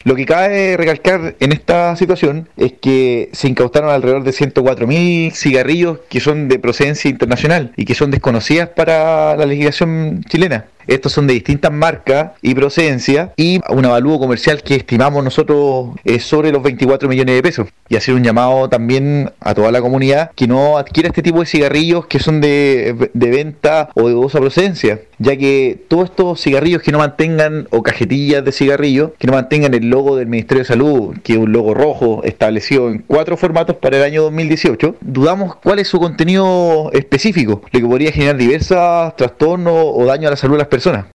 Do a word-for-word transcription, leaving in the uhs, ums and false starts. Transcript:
Lo que cabe recalcar en esta situación es que se incautaron alrededor de ciento cuatro mil cigarrillos que son de procedencia internacional y que son desconocidas para la legislación chilena. Estos son de distintas marcas y procedencia y un avalúo comercial que estimamos nosotros es sobre los veinticuatro millones de pesos. Y hacer un llamado también a toda la comunidad que no adquiera este tipo de cigarrillos que son de, de venta o de dudosa procedencia, ya que todos estos cigarrillos que no mantengan, o cajetillas de cigarrillos, que no mantengan el logo del Ministerio de Salud, que es un logo rojo establecido en cuatro formatos para el año dos mil dieciocho, dudamos cuál es su contenido específico, lo que podría generar diversos trastornos o daño a la salud de las personas.